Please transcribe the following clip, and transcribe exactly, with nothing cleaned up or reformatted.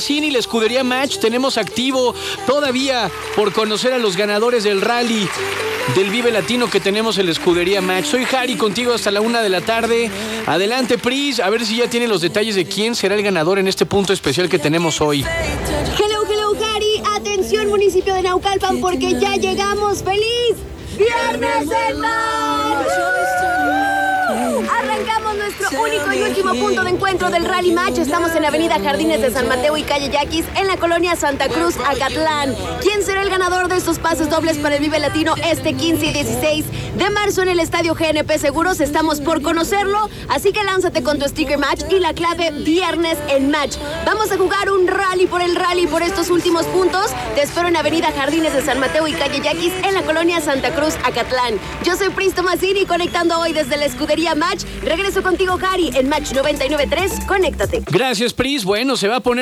Mazzini, la escudería Match, tenemos activo todavía por conocer a los ganadores del rally del Vive Latino que tenemos en la escudería Match. Soy Harry, contigo hasta la una de la tarde. Adelante, Pris, a ver si ya tiene los detalles de quién será el ganador en este punto especial que tenemos hoy. Hello, hello, Harry. Atención, municipio de Naucalpan, porque ya llegamos. ¡Feliz Viernes del Match! Arrancamos nuestro único y último punto de encuentro del Rally Match. Estamos en Avenida Jardines de San Mateo y Calle Yaquis, en la colonia Santa Cruz, Acatlán. ¿Quién será el ganador de estos pases dobles para el Vive Latino este quince y dieciséis de marzo en el Estadio G N P Seguros? Estamos por conocerlo, así que lánzate con tu sticker Match y la clave Viernes en Match. Vamos a jugar un rally por el rally por estos últimos puntos. Te espero en Avenida Jardines de San Mateo y Calle Yaquis, en la colonia Santa Cruz, Acatlán. Yo soy Pristo Mazzini, conectando hoy desde la escudería Match. Regreso contigo, Harry, en Match noventa y nueve punto tres. Conéctate. Gracias, Pris. Bueno, se va a poner